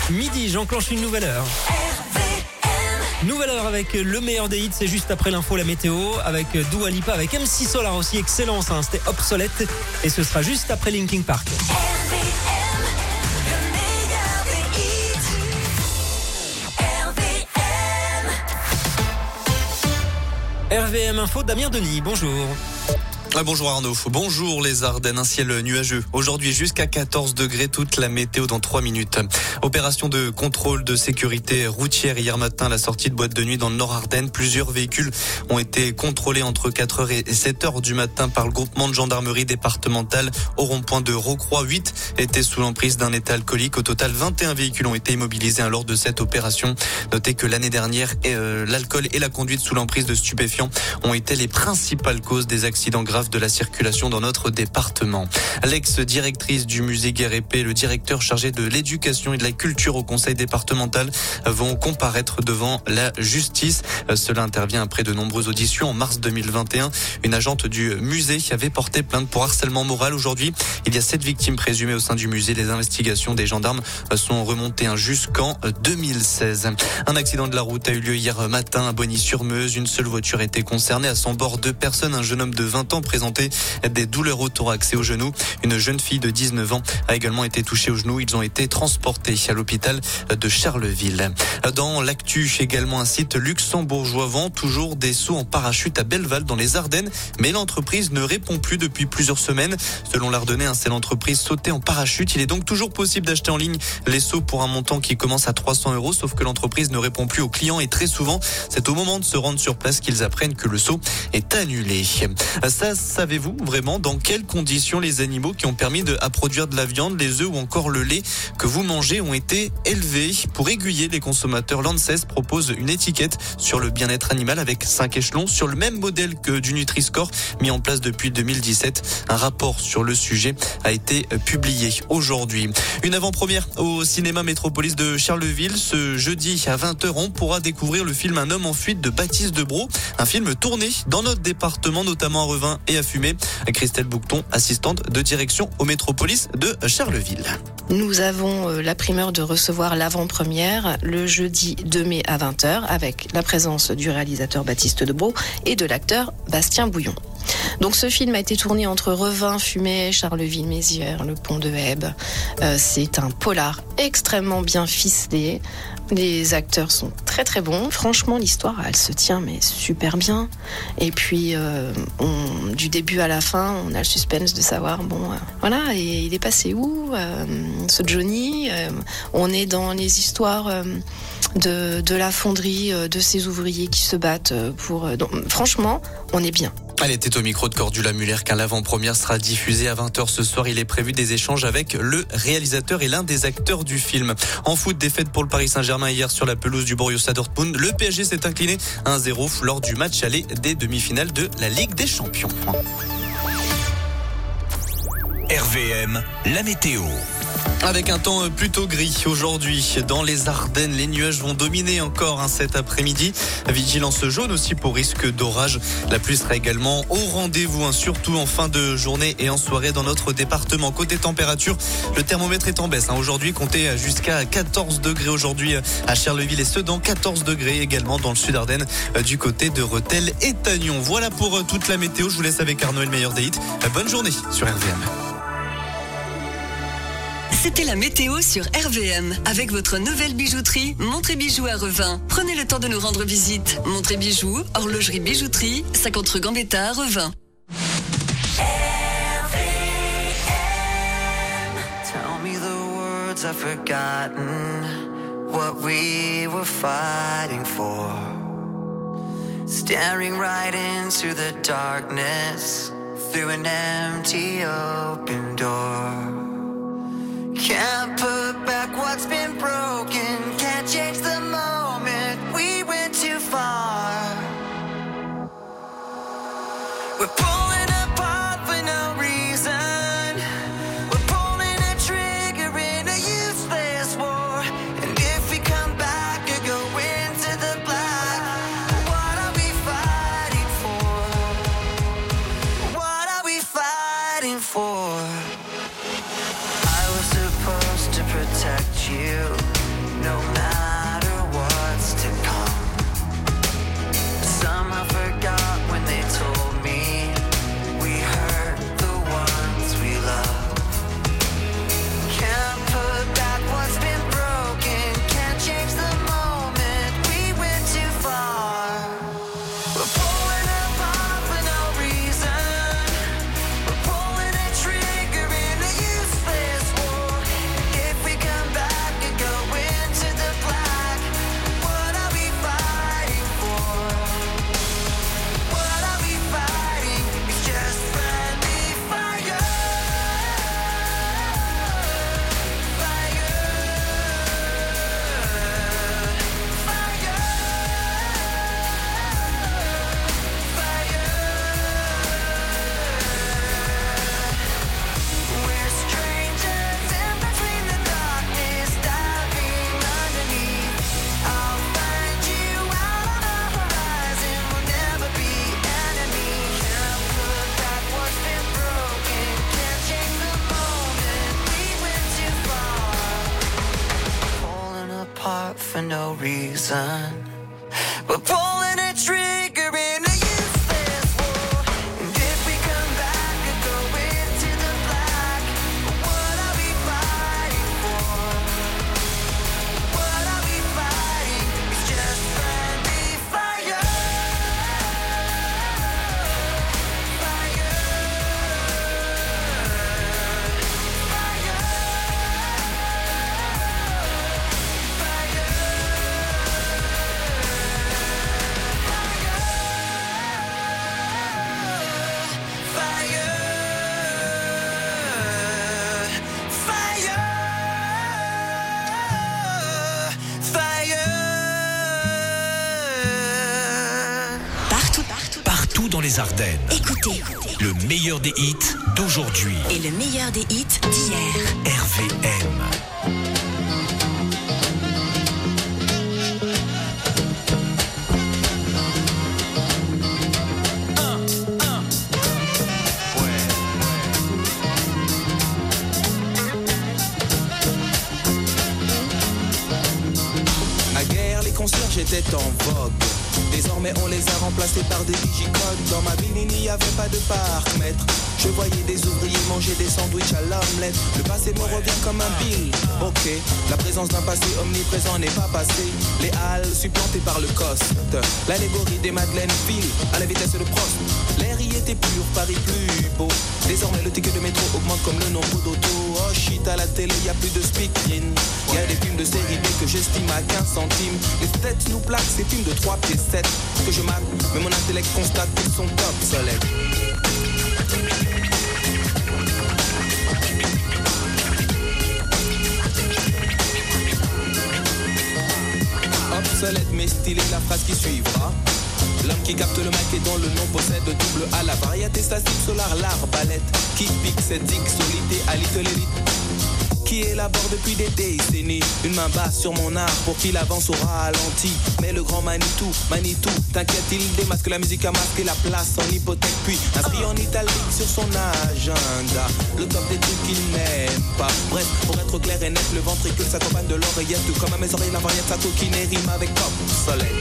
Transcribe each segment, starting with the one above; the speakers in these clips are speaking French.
midi, j'enclenche une nouvelle heure. Nouvelle heure avec le meilleur des hits, c'est juste après l'info, la météo, avec Dua Lipa, avec MC Solar aussi, excellent, ça, c'était obsolète. Et ce sera juste après Linkin Park. RVM Info, Damien Denis, bonjour. Bonjour Arnaud, bonjour les Ardennes, un ciel nuageux. Aujourd'hui jusqu'à 14 degrés, toute la météo dans 3 minutes. Opération de contrôle de sécurité routière hier matin à la sortie de boîte de nuit dans le Nord Ardennes. Plusieurs véhicules ont été contrôlés entre 4h et 7h du matin par le groupement de gendarmerie départementale au rond-point de Rocroi. 8 étaient sous l'emprise d'un état alcoolique. Au total, 21 véhicules ont été immobilisés lors de cette opération. Notez que l'année dernière, l'alcool et la conduite sous l'emprise de stupéfiants ont été les principales causes des accidents graves de la circulation dans notre département. L'ex-directrice du musée Guerre et Paix, le directeur chargé de l'éducation et de la culture au conseil départemental vont comparaître devant la justice. Cela intervient après de nombreuses auditions. En mars 2021, une agente du musée avait porté plainte pour harcèlement moral. Aujourd'hui, il y a 7 victimes présumées au sein du musée. Les investigations des gendarmes sont remontées jusqu'en 2016. Un accident de la route a eu lieu hier matin à Bogny-sur-Meuse. Une seule voiture était concernée. À son bord, 2 personnes. Un jeune homme de 20 ans présentait des douleurs au thorax et au genou. Une jeune fille de 19 ans a également été touchée au genou. Ils ont été transportés à l'hôpital de Charleville. Dans l'actu, également un site luxembourgeois vend toujours des sauts en parachute à Belleval dans les Ardennes, mais l'entreprise ne répond plus depuis plusieurs semaines. Selon l'Ardennais, c'est l'entreprise Sauter en parachute. Il est donc toujours possible d'acheter en ligne les sauts pour un montant qui commence à 300 €, sauf que l'entreprise ne répond plus aux clients et très souvent, c'est au moment de se rendre sur place qu'ils apprennent que le saut est annulé. Ça, savez-vous vraiment dans quelles conditions les animaux qui ont permis à produire de la viande, les œufs ou encore le lait que vous mangez ont été élevés? Pour aiguiller les consommateurs, l'ANSES propose une étiquette sur le bien-être animal avec 5 échelons sur le même modèle que du Nutri-Score mis en place depuis 2017. Un rapport sur le sujet a été publié aujourd'hui. Une avant-première au cinéma Métropolis de Charleville. Ce jeudi à 20h, on pourra découvrir le film Un homme en fuite de Baptiste Debroux. Un film tourné dans notre département, notamment à Revin et à Fumé. Christelle Boucton, assistante de direction au Métropolis de Charleville. Nous avons la primeur de recevoir l'avant-première le jeudi 2 mai à 20h avec la présence du réalisateur Baptiste Debroux et de l'acteur Bastien Bouillon. Donc ce film a été tourné entre Revin, Fumay, Charleville-Mézières, le pont de Hèbe. C'est un polar extrêmement bien ficelé. Les acteurs sont très très bons. Franchement, l'histoire, elle se tient mais super bien. Et puis, du début à la fin, on a le suspense de savoir, voilà, et il est passé où ce Johnny? On est dans les histoires de la fonderie, de ces ouvriers qui se battent pour... Donc, franchement, on est bien. Elle était au micro de Cordula Muller qu'un l'avant-première sera diffusée à 20h ce soir. Il est prévu des échanges avec le réalisateur et l'un des acteurs du film. En foot, défaite pour le Paris Saint-Germain hier sur la pelouse du Borussia Dortmund. Le PSG s'est incliné 1-0 lors du match aller des demi-finales de la Ligue des Champions. RVM, la météo. Avec un temps plutôt gris aujourd'hui dans les Ardennes, les nuages vont dominer encore cet après-midi. Vigilance jaune aussi pour risque d'orage. La pluie sera également au rendez-vous, surtout en fin de journée et en soirée dans notre département. Côté température, le thermomètre est en baisse. Aujourd'hui, comptez jusqu'à 14 degrés aujourd'hui à Charleville et Sedan, 14 degrés également dans le sud Ardennes du côté de Rethel et Tagnon. Voilà pour toute la météo. Je vous laisse avec Arnaud et le meilleur des hits. Bonne journée sur RVM. C'était la météo sur RVM. Avec votre nouvelle bijouterie, Montré Bijoux à Revin. Prenez le temps de nous rendre visite. Montré Bijoux, horlogerie bijouterie, 50 rue Gambetta à Revin. Tell me the words I've forgotten, what we were fighting for. Staring right into the darkness, through an empty open door. Can't put back what's been broken, can't change the moment, we went too far. We're pulling apart for no reason, we're pulling a trigger in a useless war. And if we come back or go into the black, what are we fighting for? What are we fighting for? apart for no reason. We're pulling a trigger in a useless war. And if we come back and go into the black, what are we fighting for? What are we fighting? It's just friendly fire. Partout dans les Ardennes. Écoutez, Le meilleur des hits d'aujourd'hui. et le meilleur des hits d'hier. RVM. Naguère, les concierges étaient en vogue. Désormais on les a remplacés par des digicodes. Dans ma ville il n'y avait pas de parc-mètre. Je voyais des ouvriers manger des sandwichs à l'omelette. Le passé me revient comme un bill. Ok, la présence d'un passé omniprésent n'est pas passé. Les halles supplantées par le coste. L'allégorie des Madeleines file à la vitesse de Prost. L'air y était pur, Paris plus beau. Désormais le ticket de métro augmente comme le nombre d'autos. Oh shit, à la télé y a plus de speak-in. Y a des films de série B que j'estime à 15 centimes. Les têtes nous plaquent ces films de 3 pieds 7 que je mate, mais mon intellect constate qu'ils sont obsolètes. Obsolète mais stylé, la phrase qui suivra. L'homme qui capte le mic et dont le nom possède double A. La variété statique solar, l'arbalète qui pique cette solité à little elite qui élabore depuis des décennies. Une main basse sur mon art pour qu'il avance au ralenti. Mais le grand Manitou, t'inquiète, il démasque la musique à masquer la place en hypothèque. Puis inscrit en italique sur son agenda le top des trucs qu'il n'aime pas. Bref, pour être clair et net, le ventricule s'accompagne de l'oreillette. Tout comme à mes oreilles, la variette, sa coquine rime avec obsolète.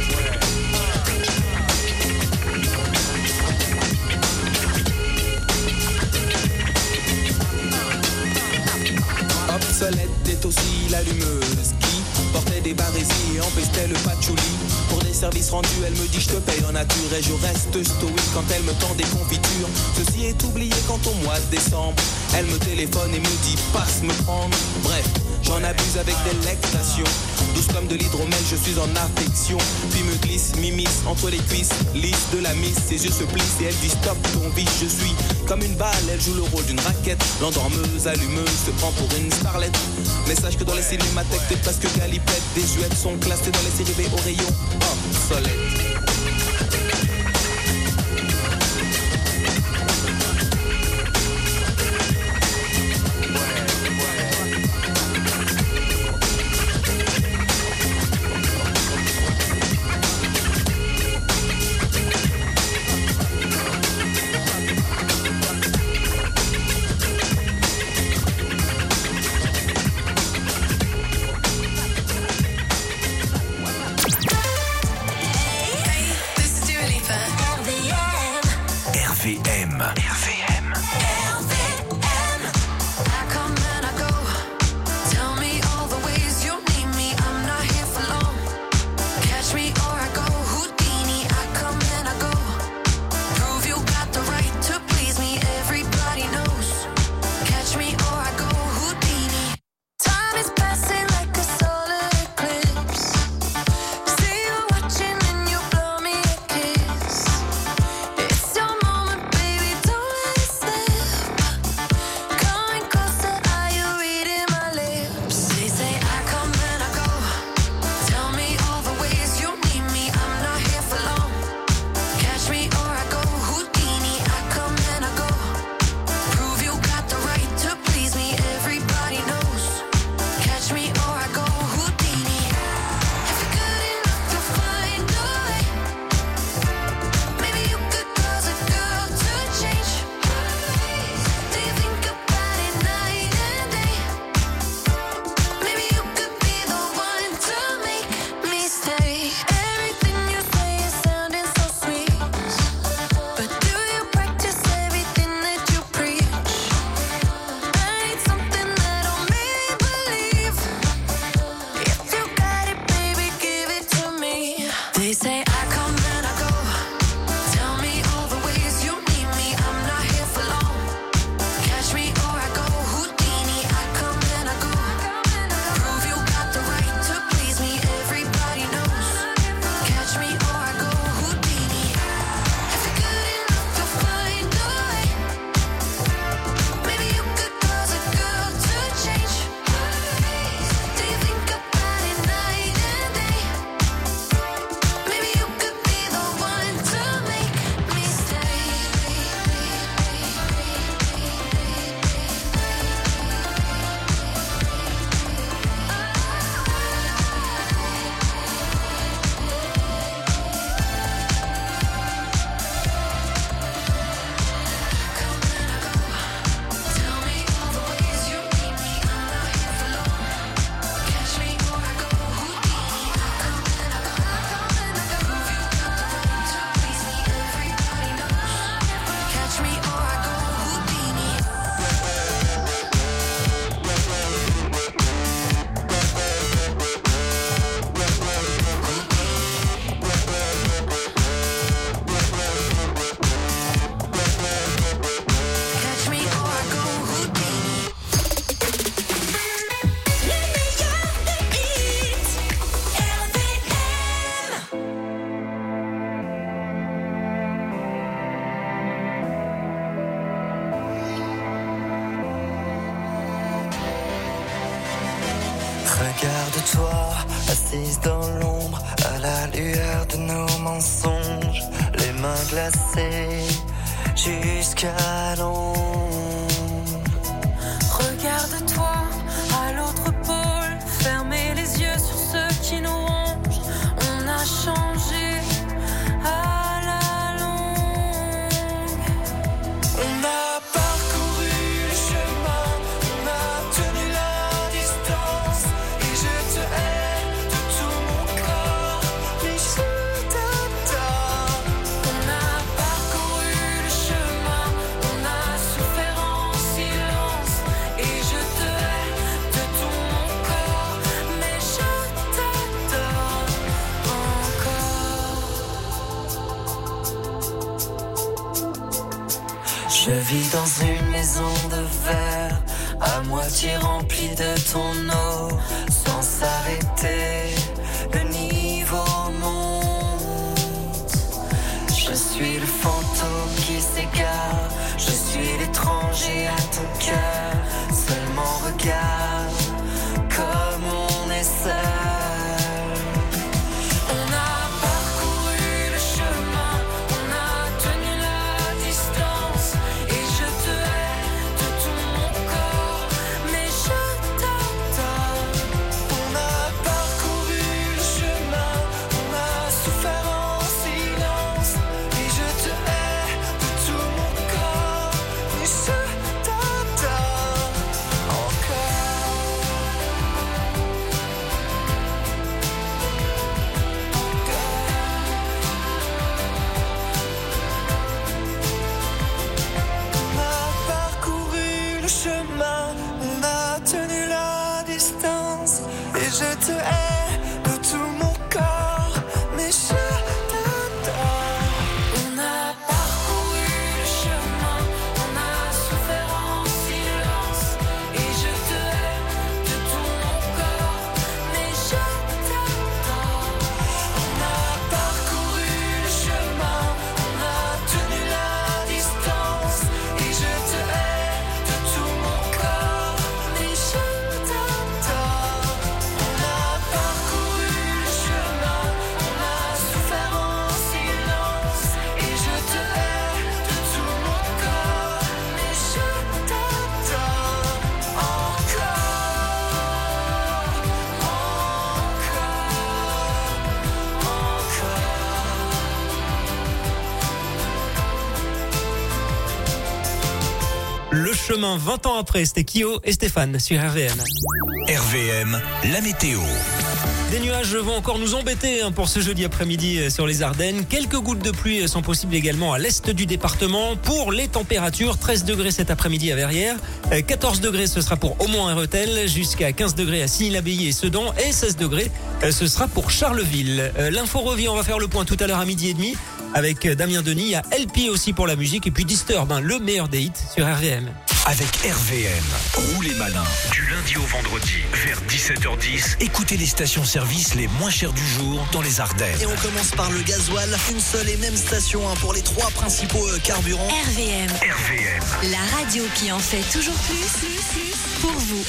Obsolète est aussi l'allumeuse qui portait des barésies et empestait le patchouli. Pour des services rendus, elle me dit je te paye en nature et je reste stoïque quand elle me tend des confitures. Ceci est oublié quand au mois de décembre, elle me téléphone et me dit passe me prendre. Bref, j'en abuse avec délectation. Douce comme de l'hydromel, je suis en affection. Puis me glisse, m'immisce entre les cuisses, lisse de la miss. Ses yeux se plissent et elle dit stop ton vice. Je suis comme une balle, elle joue le rôle d'une raquette. L'endormeuse, allumeuse, se prend pour une starlette. Mais sache que dans les cinémathèques, t'es presque galipette. Des huettes sont classées dans les séries B au rayon obsolète. Regarde-toi, assise dans l'ombre, à la lueur de nos mensonges, les mains glacées jusqu'à l'ombre. Regarde-toi, à l'autre pôle, fermez les yeux sur ceux qui nous rongent. On a changé à la longue. On a parcouru le chemin, on a tenu la distance, et je te hais de tout mon corps, mais je t'adore. On a parcouru le chemin, on a souffert en silence, et je te hais de tout mon corps, mais je t'adore encore. Je vis dans une maison de verre, à moitié remplie de ton eau, sans s'arrêter, le niveau monte. Je suis le fantôme qui s'égare, je suis l'étranger à ton cœur, seulement regarde comme on est seul. On a parcouru le chemin, on a tenu la distance, et je te hais de tout mon corps, mais je t'adore. On a parcouru le chemin, on a souffert en silence, et je te hais de tout mon corps, mais je t'adore encore. On a parcouru le chemin, on a tenu la distance, et je te hais de tout mon corps, mais je t'adore. On a parcouru le chemin, on a souffert en silence, et je te hais de tout mon corps, mais je t'adore. On a parcouru le chemin, on a tenu la distance, et je te hais de tout mon corps, mais je t'adore. On a parcouru le chemin, on a souffert en silence, et je te hais de tout mon corps, mais je t'adore encore, Le chemin 20 ans après, c'était Kyo et Stéphane sur RVM. RVM, la météo. Des nuages vont encore nous embêter pour ce jeudi après-midi sur les Ardennes. Quelques gouttes de pluie sont possibles également à l'est du département. Pour les températures, 13 degrés cet après-midi à Verrières, 14 degrés ce sera pour Aumont et Rethel, jusqu'à 15 degrés à Signy-l'Abbaye et Sedan, et 16 degrés ce sera pour Charleville. L'info revient, on va faire le point tout à l'heure à 12h30 avec Damien Denis, à LP aussi pour la musique, et puis Disturb, le meilleur des hits sur RVM. Avec RVM, roulez malin. Du lundi au vendredi, vers 17h10, écoutez les stations-service les moins chères du jour dans les Ardennes. Et on commence par le gasoil, une seule et même station pour les trois principaux carburants. RVM. RVM. La radio qui en fait toujours plus pour vous.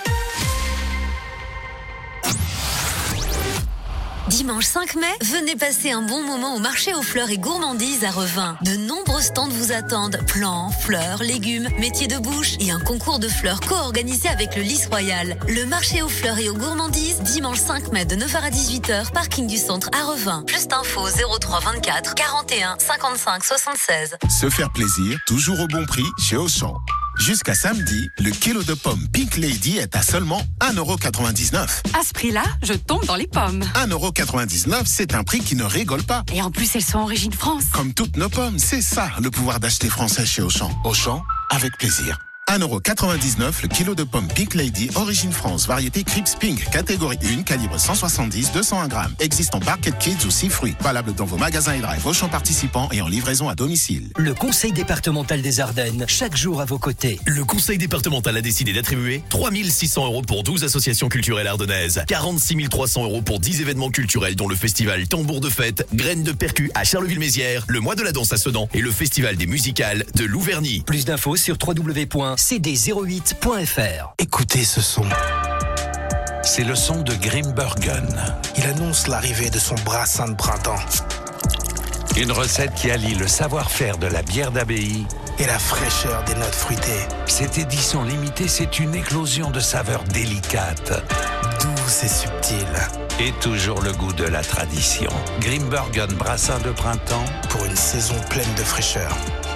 Dimanche 5 mai, venez passer un bon moment au marché aux fleurs et gourmandises à Revin. De nombreux stands vous attendent. Plants, fleurs, légumes, métiers de bouche et un concours de fleurs co-organisé avec le Lys Royal. Le marché aux fleurs et aux gourmandises, dimanche 5 mai de 9h à 18h, parking du centre à Revin. Plus d'infos 03 24 41 55 76. Se faire plaisir, toujours au bon prix chez Auchan. Jusqu'à samedi, le kilo de pommes Pink Lady est à seulement 1,99 €. À ce prix-là, je tombe dans les pommes. 1,99 €, c'est un prix qui ne rigole pas. Et en plus, elles sont origine France. Comme toutes nos pommes, c'est ça le pouvoir d'acheter français chez Auchan. Auchan, avec plaisir. 1,99 € le kilo de pommes Pink Lady, origine France, variété Crips Pink, catégorie 1, calibre 170-201 grammes. Existe en Barquette Kids ou 6 fruits. Valable dans vos magasins et drive Auchan participants et en livraison à domicile. Le Conseil départemental des Ardennes, chaque jour à vos côtés. Le Conseil départemental a décidé d'attribuer 3 600 € pour 12 associations culturelles ardennaises, 46 300 € pour 10 événements culturels dont le festival Tambour de fête, Graines de Percu à Charleville-Mézières, le mois de la danse à Sedan et le festival des musicales de Louverny. Plus d'infos sur www.cd08.fr. Écoutez ce son. c'est le son de Grimbergen. Il annonce l'arrivée de son brassin de printemps. Une recette qui allie le savoir-faire de la bière d'abbaye et la fraîcheur des notes fruitées. Cette édition limitée, c'est une éclosion de saveurs délicates, douces et subtiles. Et toujours le goût de la tradition. Grimbergen brassin de printemps pour une saison pleine de fraîcheur.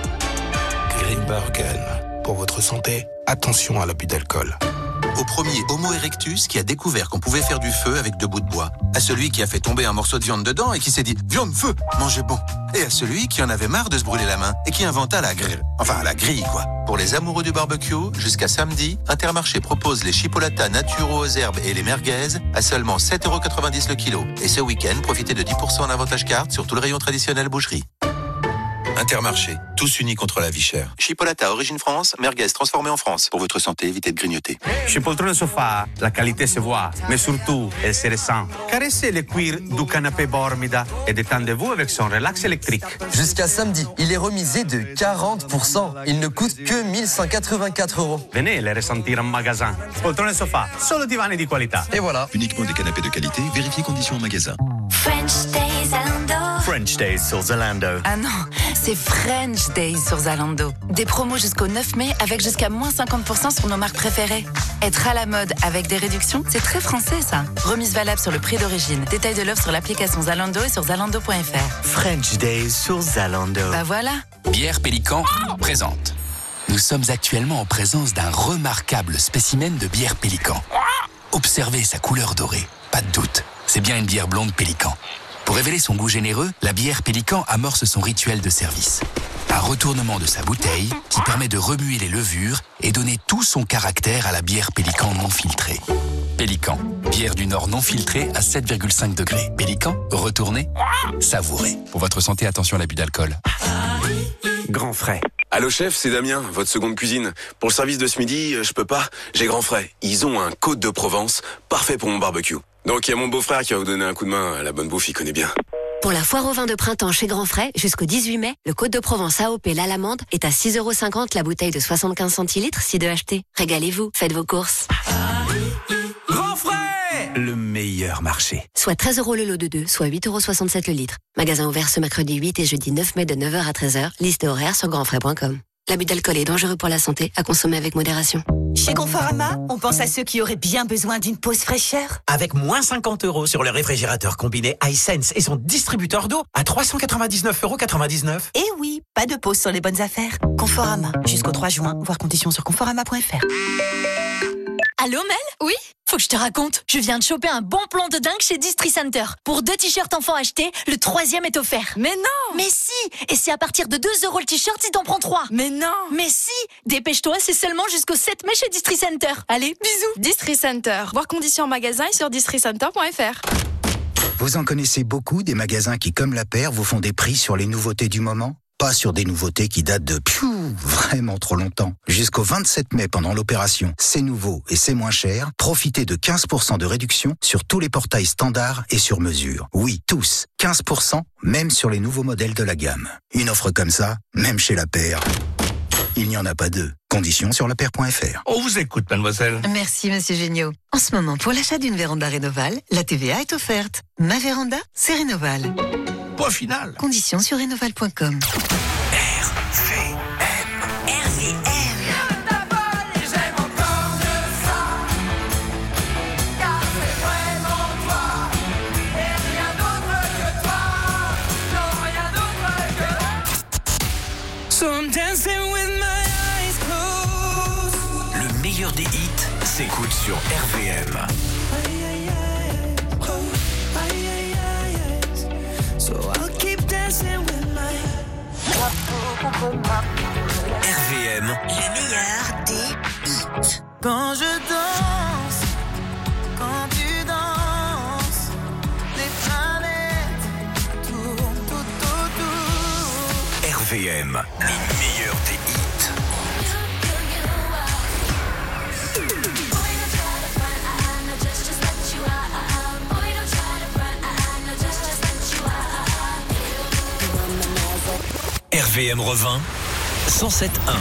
Grimbergen. Pour votre santé, attention à l'abus d'alcool. Au premier Homo erectus qui a découvert qu'on pouvait faire du feu avec 2 bouts de bois. À celui qui a fait tomber un morceau de viande dedans et qui s'est dit « Viande, feu, mangez bon !» Et à celui qui en avait marre de se brûler la main et qui inventa la grille. Enfin, la grille, quoi. Pour les amoureux du barbecue, jusqu'à samedi, Intermarché propose les chipolatas naturaux aux herbes et les merguez à seulement 7,90€ le kilo. Et ce week-end, profitez de 10% en avantage carte sur tout le rayon traditionnel boucherie. Intermarché, tous unis contre la vie chère. Chipolata Origine France, merguez transformée en France. Pour votre santé, évitez de grignoter. Chez Poltrone Sofa, la qualité se voit, mais surtout, elle se ressent. Caressez le cuir du canapé Bormida et détendez-vous avec son relax électrique. Jusqu'à samedi, il est remisé de 40%. Il ne coûte que 1184 €. Venez les ressentir en magasin. Poltrone Sofa, solo divani di qualità. Et voilà. Uniquement des canapés de qualité, vérifiez conditions en magasin. French Days Zalando. French Days sur Zalando. Ah non, c'est French Days sur Zalando. Des promos jusqu'au 9 mai avec jusqu'à moins 50% sur nos marques préférées. Être à la mode avec des réductions, c'est très français ça. Remise valable sur le prix d'origine. Détail de l'offre sur l'application Zalando et sur zalando.fr. French Days sur Zalando. Bah voilà. Bière Pélican présente. Nous sommes actuellement en présence d'un remarquable spécimen de bière Pélican. Observez sa couleur dorée, pas de doute, c'est bien une bière blonde Pélican. Pour révéler son goût généreux, la bière Pélican amorce son rituel de service. Un retournement de sa bouteille qui permet de remuer les levures et donner tout son caractère à la bière Pélican non filtrée. Pélican, bière du Nord non filtrée à 7,5 degrés. Pélican, retournez, savourez. Pour votre santé, attention à l'abus d'alcool. Grand frais. Allô chef, c'est Damien, votre seconde cuisine. Pour le service de ce midi, je peux pas, j'ai grand frais. Ils ont un Côte de Provence, parfait pour mon barbecue. Donc il y a mon beau-frère qui va vous donner un coup de main, la bonne bouffe, il connaît bien. Pour la foire au vin de printemps chez Grand Frais, jusqu'au 18 mai, le Côte de Provence AOP l'Alamande est à 6,50 € la bouteille de 75 centilitres si de acheter. Régalez-vous, faites vos courses. Grand frais, le meilleur marché. Soit 13 € le lot de 2, soit 8,67 € le litre. Magasin ouvert ce mercredi 8 et jeudi 9 mai de 9h à 13h. Liste horaire sur grandfrais.com. L'abus d'alcool est dangereux pour la santé, à consommer avec modération. Chez Conforama, on pense à ceux qui auraient bien besoin d'une pause fraîcheur. Avec moins 50 € sur le réfrigérateur combiné iSense et son distributeur d'eau à 399,99 €. Et oui, pas de pause sur les bonnes affaires. Conforama, jusqu'au 3 juin, voir conditions sur conforama.fr. Allô Mel ? Oui ? Faut que je te raconte. Je viens de choper un bon plan de dingue chez Distri Center. Pour 2 t-shirts enfants achetés, le 3e est offert. Mais non ! Mais si ! Et c'est à partir de 2 € le t-shirt si t'en prends 3. Mais non ! Mais si ! Dépêche-toi, c'est seulement jusqu'au 7 mai chez Distri Center. Allez, bisous. Distri Center. Voir conditions en magasin et sur districenter.fr. Vous en connaissez beaucoup des magasins qui, comme la paire, vous font des prix sur les nouveautés du moment ? Pas sur des nouveautés qui datent de vraiment trop longtemps. Jusqu'au 27 mai pendant l'opération C'est nouveau et c'est moins cher, profitez de 15% de réduction sur tous les portails standards et sur mesure. Oui, tous. 15%, même sur les nouveaux modèles de la gamme. Une offre comme ça, même chez la paire, il n'y en a pas deux. Conditions sur lapaire.fr. On vous écoute, mademoiselle. Merci, monsieur Géniaud. En ce moment, pour l'achat d'une véranda Rénoval, la TVA est offerte. Ma véranda, c'est Rénoval. Point final. Conditions sur rénoval.com. Le meilleur des hits s'écoute sur RVM. RVM, Le meilleur des hits. Quand je danse, quand tu danses, les planètes tournent tout autour. RVM, les meilleurs des hits. RVM revint 107.1.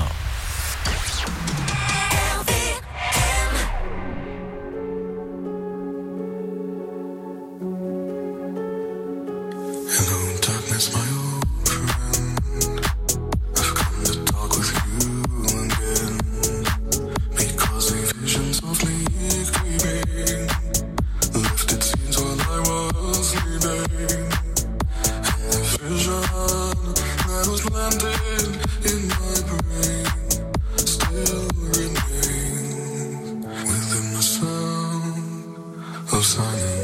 miss my old friend. I've come to talk with you again, because a vision softly creeping left its scenes while I was sleeping. And the vision that was landed in my brain still remains within the sound of silence.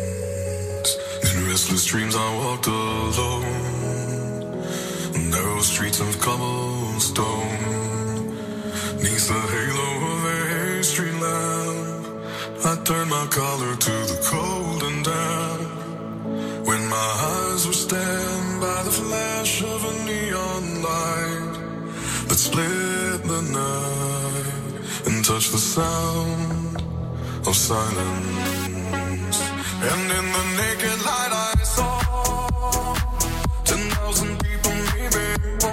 In restless dreams I walked alone, narrow streets of cobblestone, neath the halo of a street lamp. I turned my collar to the cold and damp, when my eyes were stabbed by the flash of a neon light that split the night and touched the sound of silence. And in the naked light I saw 10,000 people maybe,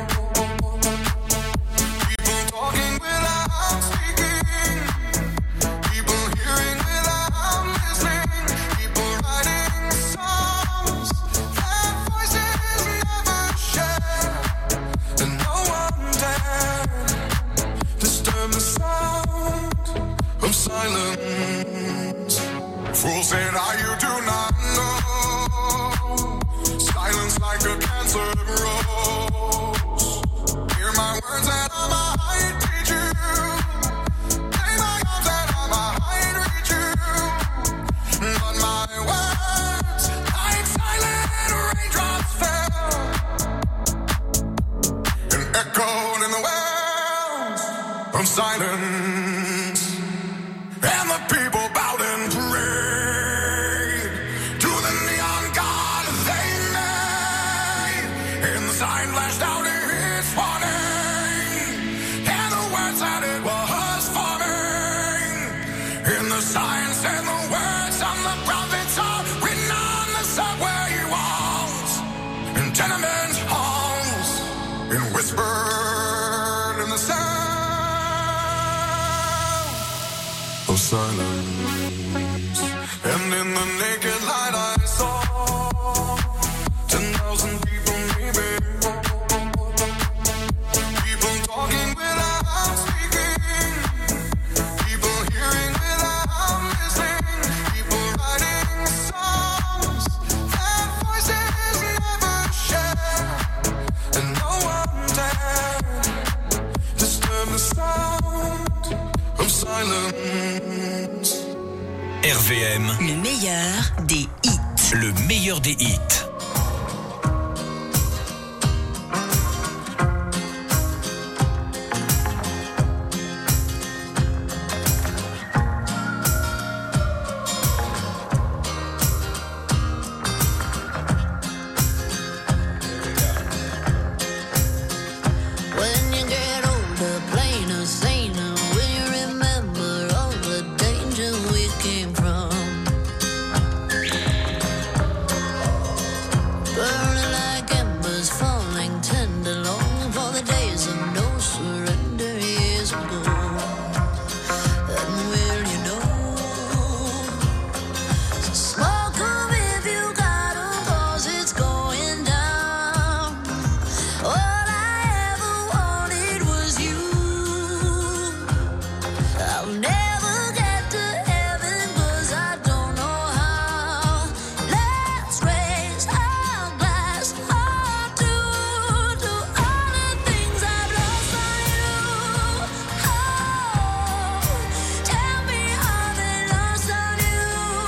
people talking without speaking, people hearing without listening, people writing songs that voices never share, and no one dared disturb the sound of silence. Fools said, you do not know. Silence like a cancer grows. Hear my words that I might teach you. Play my arms that I might reach you. But my words, like silent raindrops, fell and echoed in the wells of silence. And the people bowed and prayed to the neon god they made. And the sign flashed out its warning, and the words that it was forming. And the sign said the words on the prophets are written on the subway walls, in tenement halls, and whispered in the sound of silence. And in the naked light I saw 10,000 people maybe, people talking without speaking, people hearing without listening, people writing songs that voices never share, and no one dared disturb the sound of silence. RVM, le meilleur des hits. Le meilleur des hits. When you get older, plainer, saner, will you remember all the danger we came from? Burning like embers, falling tender, longing for the days of no surrender years ago. And will you know? So smoke 'em if you got 'em, 'cause it's going down. All I ever wanted was you. I'll never get to heaven 'cause I don't know how. Let's raise our glass to all the things I've lost on you. Oh, tell me how they lost on you.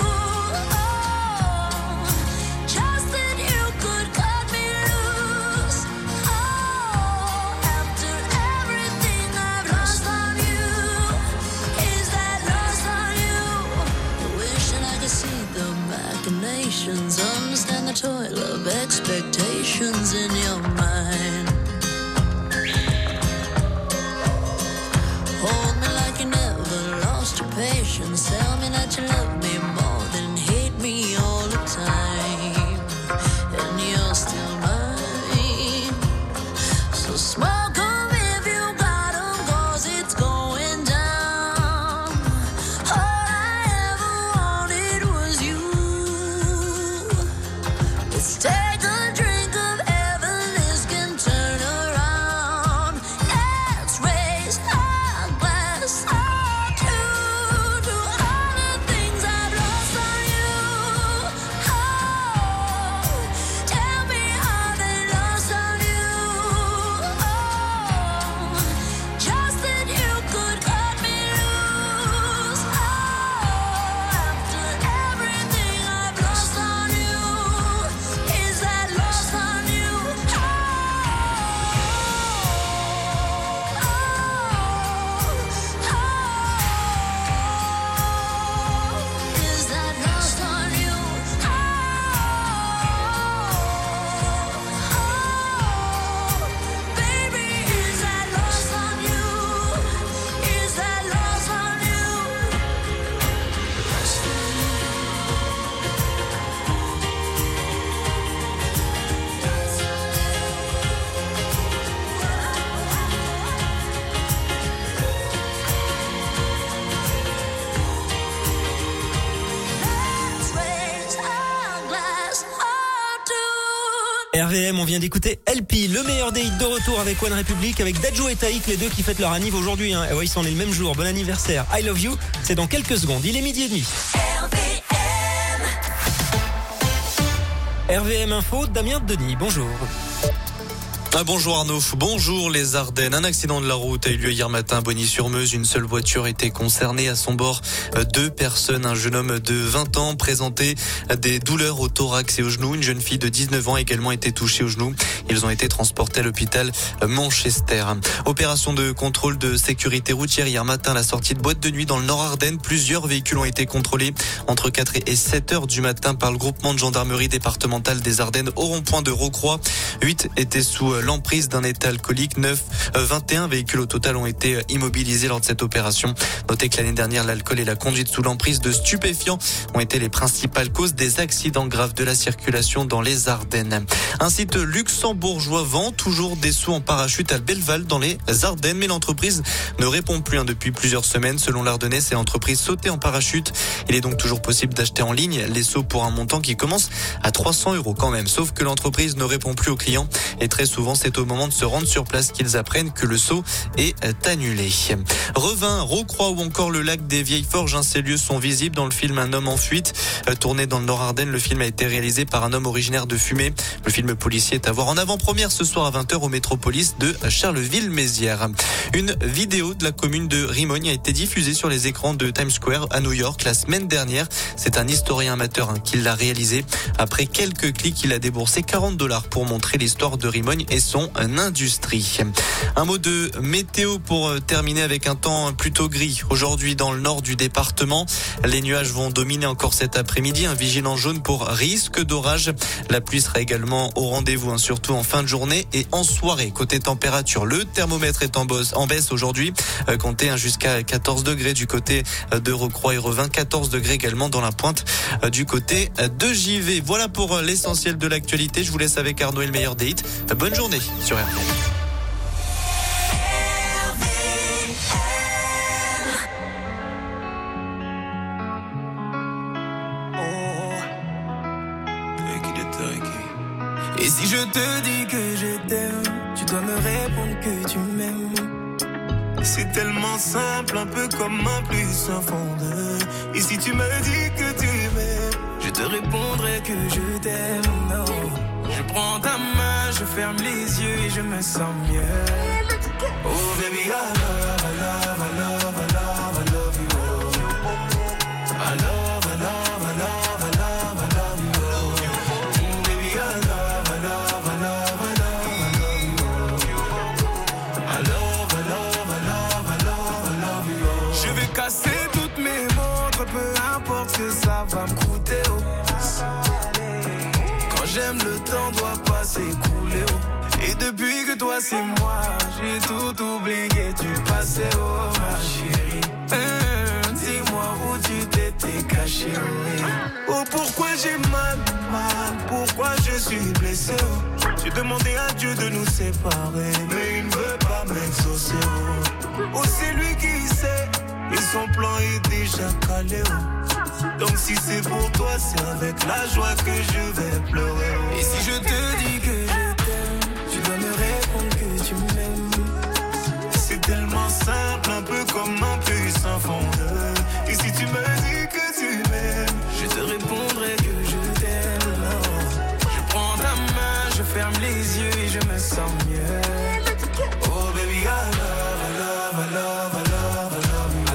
Oh, just that you could cut me loose. Oh, after everything I've lost on you, is that lost on you? Wishing I could see the machinations, understand the toil of expectations in your mind. Hold me like you never lost your patience. Tell me that you love me more than hate me all the time. And you're still mine. So smoke 'em if you got 'em, 'cause it's going down. All I ever wanted was you. Let's take a drink of RVM, on vient d'écouter LP, le meilleur des hits de retour avec One Republic, avec Dadjo et Taïk, les deux qui fêtent leur anniv aujourd'hui. Et ouais, ils sont nés le même jour. Bon anniversaire. I love you. C'est dans quelques secondes. Il est 12h30. RVM Info, Damien Denis. Bonjour. Bonjour Arnaud, bonjour les Ardennes. Un accident de la route a eu lieu hier matin à Bogny-sur-Meuse. Une seule voiture était concernée. À son bord, 2 personnes. Un jeune homme de 20 ans présentait des douleurs au thorax et au genou. Une jeune fille de 19 ans a également été touchée au genou. Ils ont été transportés à l'hôpital Manchester. Opération de contrôle de sécurité routière hier matin à la sortie de boîte de nuit dans le Nord-Ardennes. Plusieurs véhicules ont été contrôlés entre 4 et 7 heures du matin par le groupement de gendarmerie départementale des Ardennes au rond-point de Rocroi. 8 étaient sous l'emprise d'un état alcoolique. 21 véhicules au total ont été immobilisés lors de cette opération. Notez que l'année dernière, l'alcool et la conduite sous l'emprise de stupéfiants ont été les principales causes des accidents graves de la circulation dans les Ardennes. Un site luxembourgeois vend toujours des sauts en parachute à Belleval dans les Ardennes, mais l'entreprise ne répond plus depuis plusieurs semaines. Selon l'Ardennais, c'est l'entreprise Sauter en parachute. Il est donc toujours possible d'acheter en ligne les sauts pour un montant qui commence à 300 € quand même. Sauf que l'entreprise ne répond plus aux clients et très souvent, c'est au moment de se rendre sur place qu'ils apprennent que le saut est annulé. Revin, Rocroi ou encore le lac des Vieilles Forges, ces lieux sont visibles dans le film Un homme en fuite. Tourné dans le Nord-Ardennes, le film a été réalisé par un homme originaire de Fumé. Le film policier est à voir en avant-première ce soir à 20h au Métropolis de Charleville-Mézières. Une vidéo de la commune de Rimogne a été diffusée sur les écrans de Times Square à New York la semaine dernière. C'est un historien amateur qui l'a réalisé. Après quelques clics, il a déboursé $40 pour montrer l'histoire de Rimogne et son industrie. Un mot de météo pour terminer avec un temps plutôt gris. Aujourd'hui dans le nord du département, les nuages vont dominer encore cet après-midi. Un vigilant jaune pour risque d'orage. La pluie sera également au rendez-vous, surtout en fin de journée et en soirée. Côté température, le thermomètre est en baisse aujourd'hui. Comptez jusqu'à 14 degrés du côté de Rocroi et Revin, 14 degrés également dans la pointe du côté de JV. Voilà pour l'essentiel de l'actualité. Je vous laisse avec Arnaud et le meilleur des hits. Bonne journée sur RTL. Et si je te dis que je t'aime, tu dois me répondre que tu m'aimes. C'est tellement simple, un peu comme un plus un fondeur. Et si tu me dis que tu m'aimes, je te répondrai que je t'aime. Non. Je prends ta main, je ferme les yeux et je me sens mieux. Oh baby, I love, I love, I love, I love, I love you. I love, I love, I love, I love, I love you. Baby, I love, I love, I love, I love, I love you. I love, I love, I love, I love, I love you. Je vais casser toutes mes montres, peu importe ce que ça va me coûter. Oh. J'aime, le temps doit pas s'écouler. Oh. Et depuis que toi c'est moi, j'ai tout oublié du passé. Oh ma chérie, dis-moi où tu t'étais caché. Oh pourquoi j'ai mal, pourquoi je suis blessé. Oh. J'ai demandé à Dieu de nous séparer, mais il ne veut pas m'exaucer. Oh c'est lui qui sait, et son plan est déjà calé. Oh. Donc si c'est pour toi, c'est avec la joie que je vais pleurer. Et si je te dis que je t'aime, tu dois me répondre que tu m'aimes. C'est tellement simple, un peu comme un puissant fondeur. Et si tu me dis que tu m'aimes, je te répondrai que je t'aime. Je prends ta main, je ferme les yeux et je me sens mieux. Oh baby, I love, I love, I love, I love, I love you.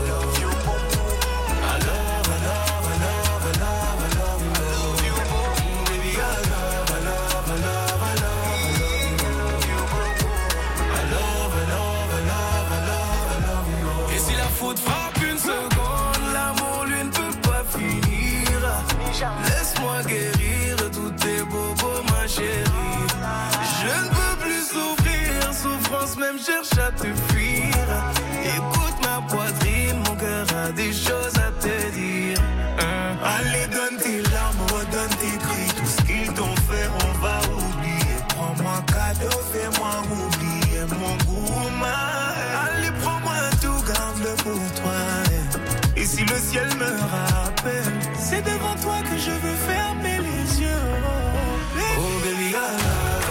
Laisse-moi guérir tous tes bobos, ma chérie. Je ne peux plus souffrir, souffrance même cherche à te fuir. Écoute ma poitrine, mon cœur a des choses à te dire. Allez, donne tes larmes, redonne tes cris. Tout ce qu'ils t'ont fait, on va oublier. Prends-moi un cadeau, fais-moi oublier mon goût. Allez, prends-moi tout, garde-le pour toi. Et si le ciel me rappelle, c'est devant toi que je veux fermer les yeux. Oh baby, I love,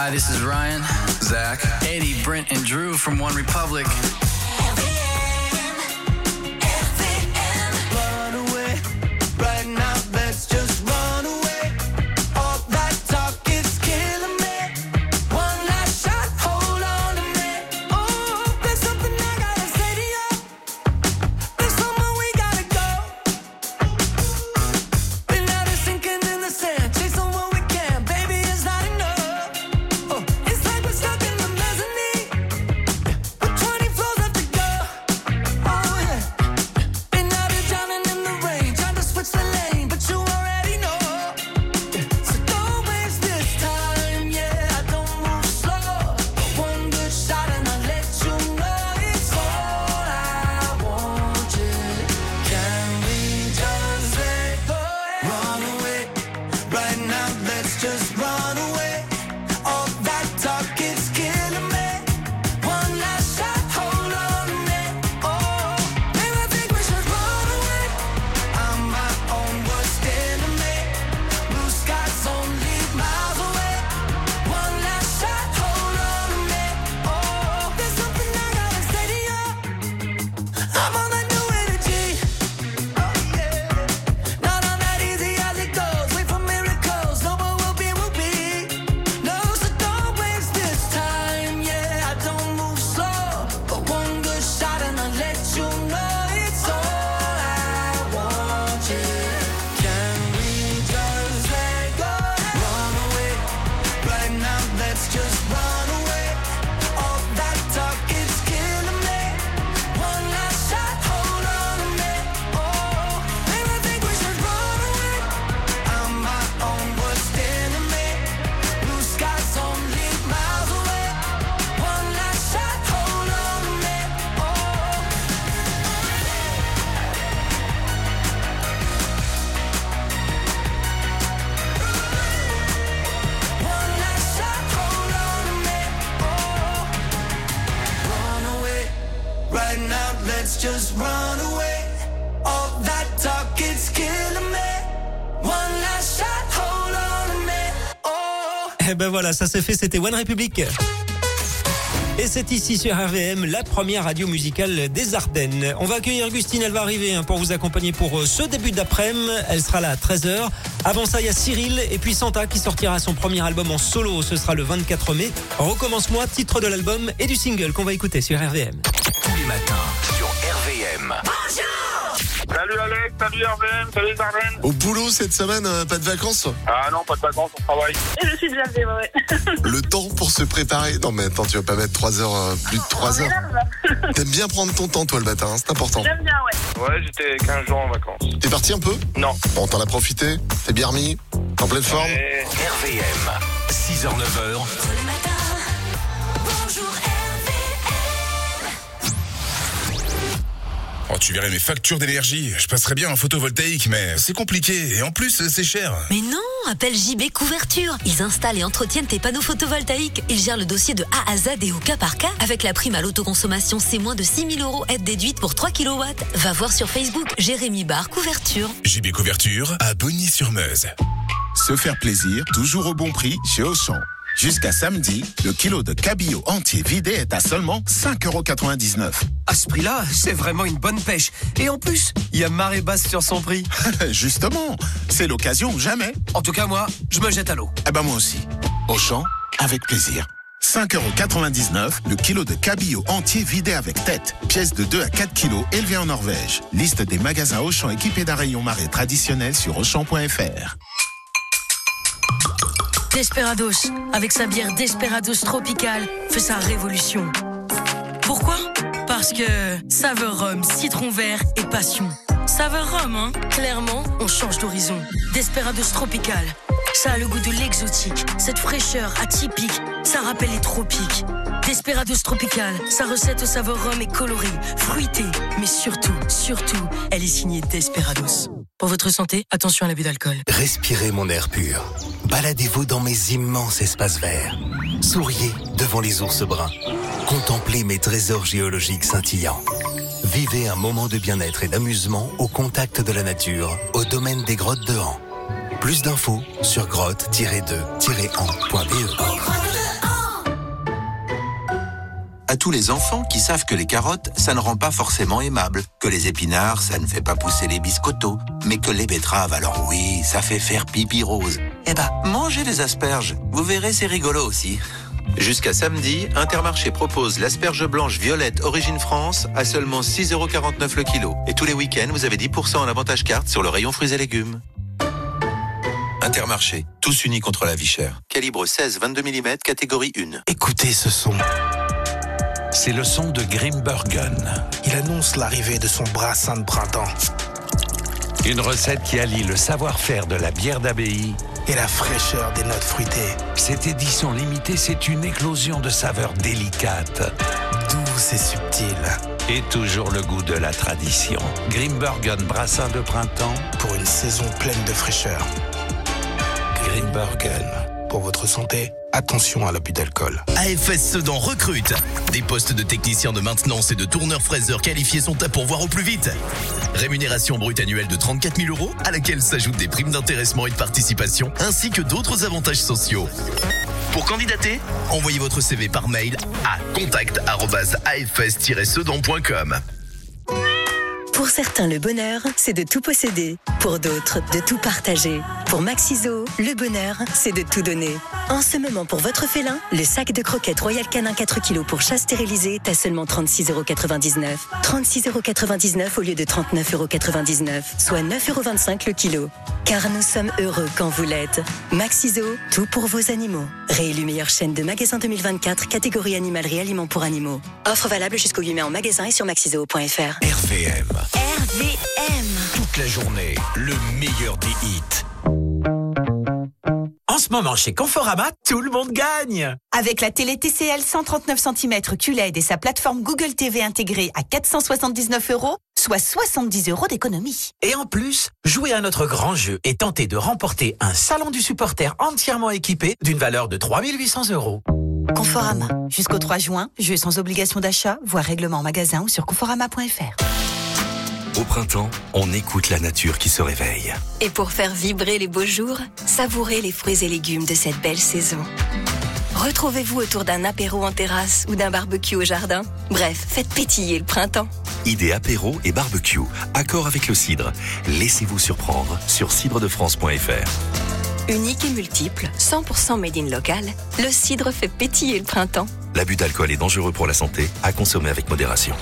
Hi, this is Ryan, Zach, Eddie, Brent, and Drew from One Republic. Run away, right now, let's just run away. All that talk is killing me. One last shot, hold on to me. Oh, there's something I gotta say to you. There's somewhere we gotta go. Been out of sinking in the sand, chasing what we can. Baby, it's not enough. Oh, it's like we're stuck in the mezzanine. With 20 floors left to go. Oh, yeah. Been out here drowning in the rain, trying to switch the lane, but you already know. So don't waste this time, yeah. I don't move slow. One good shot and I'll let you know it's all I want, yeah. Can we just let go? Run away, right now, let's just run away. All that talk is killing me. One last shot, hold on to me. Oh, maybe I think we should run away. I'm my own worst enemy. Blue skies only miles away. One last shot, hold on to me. Oh, there's something I gotta say to you. I'm on that new energy. Oh yeah, not on that easy as it goes. Wait for miracles. No, what will be will be. No, so don't waste this time. Yeah, I don't move slow, but one good shot and I'll let you know it's all I want. Yeah, can we just let go? Run away, right now. Let's just run away. All that talk is killing me. One last shot, hold on to me. Oh, maybe I think we should run away. I'm my own worst enemy. Blue skies only miles away. One last shot, hold on to me. Oh. One last shot, hold on to me. Oh. Run away, right now, let's just run away. All that talk is killing me. One last shot, hold on to me. Oh. Eh ben voilà, ça c'est fait, c'était One Republic. Et c'est ici sur RVM, la première radio musicale des Ardennes. On va accueillir Gustine, elle va arriver pour vous accompagner pour ce début d'après-midi. Elle sera là à 13h. Avant ça, il y a Cyril et puis Santa qui sortira son premier album en solo. Ce sera le 24 mai. Recommence-moi, titre de l'album et du single qu'on va écouter sur RVM. Tous les matins sur RVM. Salut Alex, salut RVM, salut les Ardennes. Au boulot cette semaine, pas de vacances? Ah non, pas de vacances, on travaille. Et je suis déjà levée, ouais. Le temps pour se préparer. Non mais attends, tu vas pas mettre 3 heures, plus de 3 heures. T'aimes bien prendre ton temps toi le matin, hein, c'est important. J'aime bien, ouais. Ouais, j'étais 15 jours en vacances. T'es parti un peu? Non. Bon, t'en as profité? T'es bien remis? En pleine forme? Ouais. RVM, 6h, 9h. Oh, tu verrais mes factures d'énergie. Je passerais bien en photovoltaïque, mais c'est compliqué. Et en plus, c'est cher. Mais non, appelle JB Couverture. Ils installent et entretiennent tes panneaux photovoltaïques. Ils gèrent le dossier de A à Z et au cas par cas. Avec la prime à l'autoconsommation, c'est moins de 6 000 € aide déduite pour 3 kW. Va voir sur Facebook, Jérémy Bar Couverture. JB Couverture à Bonny-sur-Meuse. Se faire plaisir, toujours au bon prix chez Auchan. Jusqu'à samedi, le kilo de cabillaud entier vidé est à seulement 5,99 €. À ce prix-là, c'est vraiment une bonne pêche. Et en plus, il y a marée basse sur son prix. Justement, c'est l'occasion ou jamais. En tout cas, moi, je me jette à l'eau. Eh ben moi aussi. Auchan, avec plaisir. 5,99 € le kilo de cabillaud entier vidé avec tête. Pièce de 2 à 4 kilos élevée en Norvège. Liste des magasins Auchan équipés d'un rayon marée traditionnel sur Auchan.fr. Desperados, avec sa bière Desperados Tropical, fait sa révolution. Pourquoi? Parce que saveur rhum, citron vert et passion. Saveur rhum, hein? Clairement, on change d'horizon. Desperados Tropical, ça a le goût de l'exotique. Cette fraîcheur atypique, ça rappelle les tropiques. Desperados Tropical, sa recette au saveur rhum est colorée, fruitée, mais surtout, elle est signée Desperados. Pour votre santé, attention à l'abus d'alcool. Respirez mon air pur. Baladez-vous dans mes immenses espaces verts. Souriez devant les ours bruns. Contemplez mes trésors géologiques scintillants. Vivez un moment de bien-être et d'amusement au contact de la nature, au domaine des grottes de Han. Plus d'infos sur grotte-2-an.be. À tous les enfants qui savent que les carottes, ça ne rend pas forcément aimable, que les épinards, ça ne fait pas pousser les biscottos, mais que les betteraves, alors oui, ça fait faire pipi rose. Eh ben, mangez les asperges. Vous verrez, c'est rigolo aussi. Jusqu'à samedi, Intermarché propose l'asperge blanche violette Origine France à seulement 6,49€ le kilo. Et tous les week-ends, vous avez 10% en avantage carte sur le rayon fruits et légumes. Intermarché, tous unis contre la vie chère. Calibre 16-22 mm, catégorie 1. Écoutez ce son. C'est le son de Grimbergen. Il annonce l'arrivée de son brassin de printemps. Une recette qui allie le savoir-faire de la bière d'abbaye et la fraîcheur des notes fruitées. Cette édition limitée, c'est une éclosion de saveurs délicates, douces et subtiles. Et toujours le goût de la tradition. Grimbergen brassin de printemps pour une saison pleine de fraîcheur. Grimbergen. Pour votre santé, attention à l'abus d'alcool. AFS Sedan recrute. Des postes de techniciens de maintenance et de tourneurs-fraiseurs qualifiés sont à pourvoir au plus vite. Rémunération brute annuelle de 34 000 €, à laquelle s'ajoutent des primes d'intéressement et de participation, ainsi que d'autres avantages sociaux. Pour candidater, envoyez votre CV par mail à contact@afs-sedan.com. Pour certains, le bonheur, c'est de tout posséder. Pour d'autres, de tout partager. Pour Maxiso, le bonheur, c'est de tout donner. En ce moment, pour votre félin, le sac de croquettes Royal Canin 4 kg pour chat stérilisé est à seulement 36,99 €. 36,99 € au lieu de 39,99 €, soit 9,25 € le kilo. Car nous sommes heureux quand vous l'êtes. Maxiso, tout pour vos animaux. Réélu meilleure chaîne de magasins 2024, catégorie animalerie aliments pour animaux. Offre valable jusqu'au 8 mai en magasin et sur maxiso.fr. RVM. RVM. Toute la journée, le meilleur des hits. En ce moment, chez Conforama, tout le monde gagne. Avec la télé TCL 139 cm QLED et sa plateforme Google TV intégrée à 479 €, soit 70 € d'économie. Et en plus, jouez à notre grand jeu et tentez de remporter un salon du supporter entièrement équipé d'une valeur de 3 800 €. Conforama. Jusqu'au 3 juin, jeu sans obligation d'achat, voire règlement en magasin ou sur conforama.fr. Au printemps, on écoute la nature qui se réveille. Et pour faire vibrer les beaux jours, savourez les fruits et légumes de cette belle saison. Retrouvez-vous autour d'un apéro en terrasse ou d'un barbecue au jardin. Bref, faites pétiller le printemps. Idée apéro et barbecue, accord avec le cidre. Laissez-vous surprendre sur cidredefrance.fr. Unique et multiple, 100% made in local, le cidre fait pétiller le printemps. L'abus d'alcool est dangereux pour la santé, à consommer avec modération.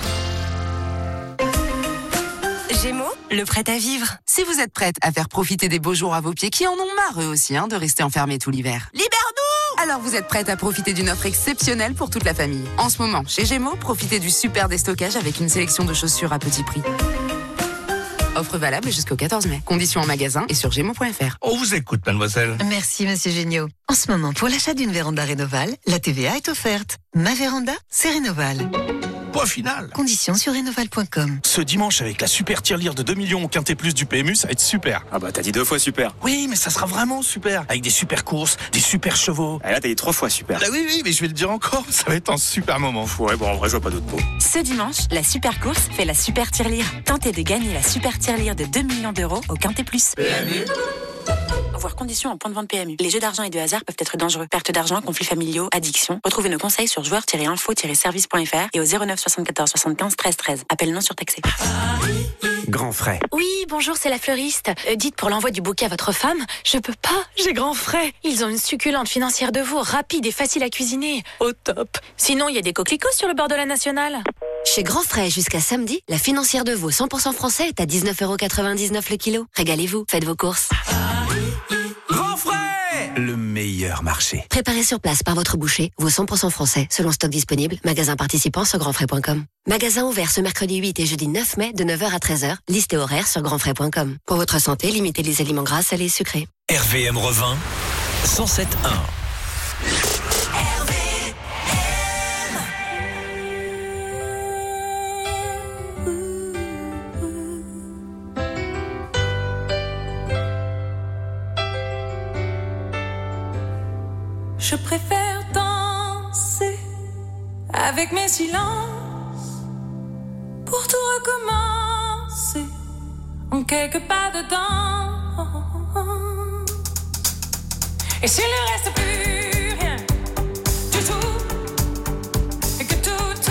Gémeaux, le prêt à vivre. Si vous êtes prête à faire profiter des beaux jours à vos pieds qui en ont marre eux aussi de rester enfermés tout l'hiver. Libère-nous! Alors vous êtes prête à profiter d'une offre exceptionnelle pour toute la famille. En ce moment, chez Gémeaux, profitez du super déstockage avec une sélection de chaussures à petit prix. Offre valable jusqu'au 14 mai. Conditions en magasin et sur gémeaux.fr. On vous écoute, mademoiselle. Merci, monsieur Géniaud. En ce moment, pour l'achat d'une véranda Rénoval, la TVA est offerte. Ma véranda, c'est Rénoval. Point final. Conditions sur rénoval.com. Ce dimanche, avec la super tirelire de 2 millions au Quintet Plus du PMU, ça va être super. Ah bah t'as dit 2 fois super. Oui, mais ça sera vraiment super. Avec des super courses, des super chevaux. Ah là t'as dit 3 fois super. Ah oui, mais je vais le dire encore, ça va être un super moment. Ouais, bon, en vrai, je vois pas d'autres mots. Ce dimanche, la super course fait la super tirelire. Tentez de gagner la super tirelire de 2 millions d'euros au Quintet Plus. PMU. Voir conditions en point de vente PMU. Les jeux d'argent et de hasard peuvent être dangereux. Perte d'argent, conflits familiaux, addiction. Retrouvez nos conseils sur joueurs-info-service.fr et au 09 74 75 13 13. Appel non surtaxé. Grand frais. Oui, bonjour, c'est la fleuriste. Dites pour l'envoi du bouquet à votre femme, je peux pas, j'ai grand frais. Ils ont une succulente financière de veau, rapide et facile à cuisiner. Au top. Sinon, il y a des coquelicots sur le bord de la nationale. Chez Grand Frais, jusqu'à samedi, la financière de veau 100% français est à 19,99 € le kilo. Régalez-vous, faites vos courses. Grand frais! Le meilleur marché. Préparé sur place par votre boucher, veau 100% français, selon stock disponible, magasin participant sur grandfrais.com. Magasin ouvert ce mercredi 8 et jeudi 9 mai de 9h à 13h, liste et horaire sur grandfrais.com. Pour votre santé, limitez les aliments gras, salés et sucrés. RVM revint 107.1. Je préfère danser avec mes silences pour tout recommencer en quelques pas dedans. Et s'il ne reste plus rien du tout et que tout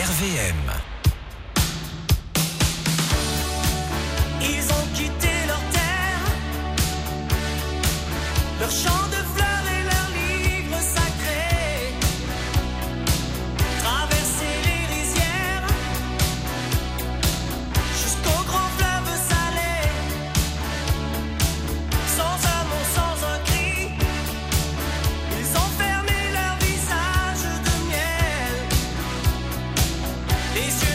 RVM. Ils ont quitté leur terre, leur champ de fleurs et leurs livres sacrés, traversé les rizières jusqu'au grand fleuve salé, sans un mot, sans un cri, ils ont fermé leur visage de miel, les yeux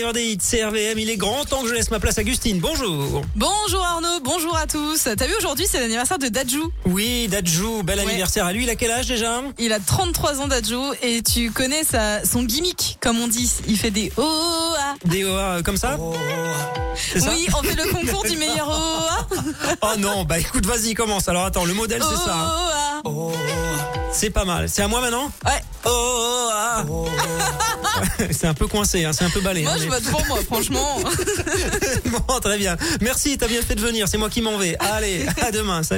meilleur des hits, c'est RVM. Il est grand temps que je laisse ma place à Gustine. Bonjour. Bonjour Arnaud, bonjour à tous. T'as vu, aujourd'hui c'est l'anniversaire de Dadju. Oui, Dadju, bel anniversaire à lui. Il a quel âge déjà? Il a 33 ans Dadju et tu connais son gimmick, comme on dit. Il fait des oh-ah. Des oh-ah comme ça? C'est ça? Oui, on fait le concours du meilleur oh-ah. Oh non, bah écoute, vas-y, commence. Alors attends, le modèle c'est ça. Hein. C'est pas mal. C'est à moi maintenant? Ouais. C'est un peu coincé, hein, c'est un peu balai. Moi, je vote pour moi, franchement. Bon, très bien. Merci, t'as bien fait de venir. C'est moi qui m'en vais. Allez, à demain. Salut.